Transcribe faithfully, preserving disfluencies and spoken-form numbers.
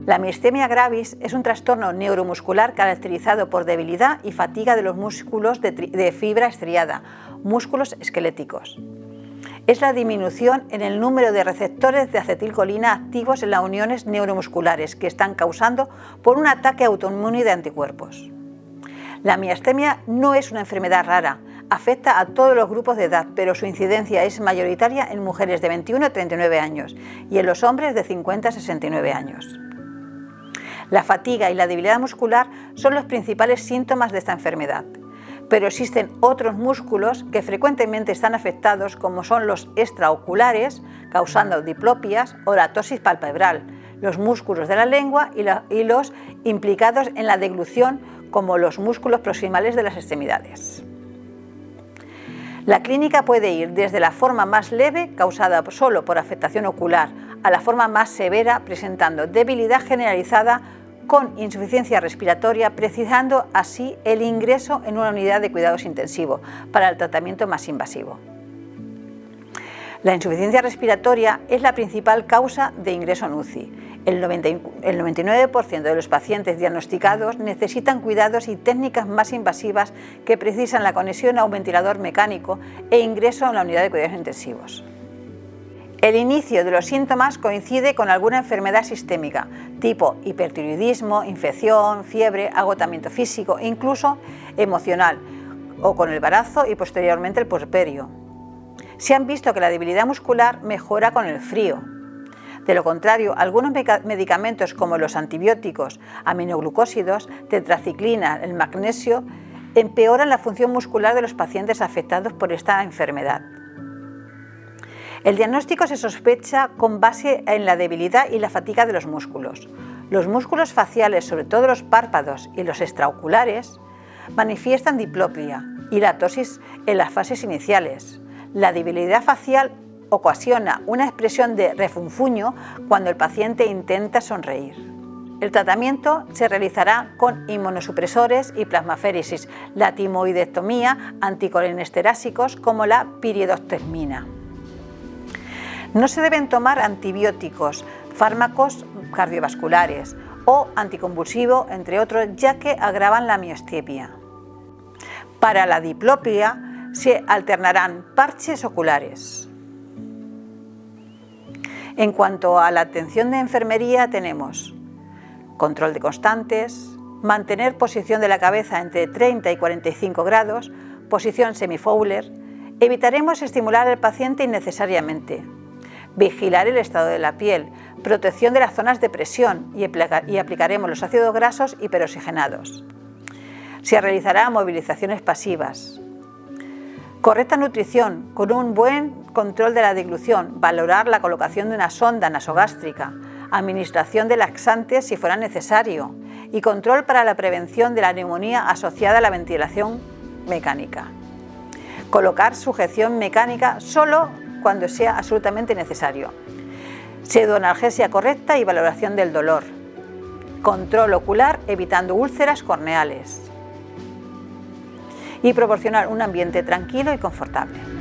La miastenia gravis es un trastorno neuromuscular caracterizado por debilidad y fatiga de los músculos de, de fibra estriada, músculos esqueléticos. Es la disminución en el número de receptores de acetilcolina activos en las uniones neuromusculares que están causando por un ataque autoinmune de anticuerpos. La miastenia no es una enfermedad rara, afecta a todos los grupos de edad, pero su incidencia es mayoritaria en mujeres de veintiuno a treinta y nueve años y en los hombres de cincuenta a sesenta y nueve años. La fatiga y la debilidad muscular son los principales síntomas de esta enfermedad, pero existen otros músculos que frecuentemente están afectados, como son los extraoculares, causando diplopias, o la ptosis palpebral, los músculos de la lengua y, la, y los implicados en la deglución, como los músculos proximales de las extremidades. La clínica puede ir desde la forma más leve, causada solo por afectación ocular, a la forma más severa, presentando debilidad generalizada con insuficiencia respiratoria, precisando así el ingreso en una unidad de cuidados intensivos para el tratamiento más invasivo. La insuficiencia respiratoria es la principal causa de ingreso en U C I. El noventa y nueve por ciento de los pacientes diagnosticados necesitan cuidados y técnicas más invasivas que precisan la conexión a un ventilador mecánico e ingreso en la unidad de cuidados intensivos. El inicio de los síntomas coincide con alguna enfermedad sistémica, tipo hipertiroidismo, infección, fiebre, agotamiento físico, incluso emocional, o con el embarazo y posteriormente el puerperio. Se han visto que la debilidad muscular mejora con el frío. De lo contrario, algunos medicamentos como los antibióticos, aminoglucósidos, tetraciclina, el magnesio, empeoran la función muscular de los pacientes afectados por esta enfermedad. El diagnóstico se sospecha con base en la debilidad y la fatiga de los músculos. Los músculos faciales, sobre todo los párpados y los extraoculares, manifiestan diplopia y la ptosis en las fases iniciales. La debilidad facial ocasiona una expresión de refunfuño cuando el paciente intenta sonreír. El tratamiento se realizará con inmunosupresores y plasmaféresis, la timoidectomía, anticolinesterásicos como la piridoximina. No se deben tomar antibióticos, fármacos cardiovasculares o anticonvulsivos, entre otros, ya que agravan la miastenia. Para la diplopia se alternarán parches oculares. En cuanto a la atención de enfermería, tenemos control de constantes, mantener posición de la cabeza entre treinta y cuarenta y cinco grados, posición semifowler. Evitaremos estimular al paciente innecesariamente. Vigilar el estado de la piel, protección de las zonas de presión y, y aplicaremos los ácidos grasos hiperoxigenados. Se realizará movilizaciones pasivas. Correcta nutrición con un buen control de la deglución, valorar la colocación de una sonda nasogástrica, administración de laxantes si fuera necesario y control para la prevención de la neumonía asociada a la ventilación mecánica. Colocar sujeción mecánica solo cuando sea absolutamente necesario. Pseudoanalgesia correcta y valoración del dolor. Control ocular evitando úlceras corneales. Y proporcionar un ambiente tranquilo y confortable.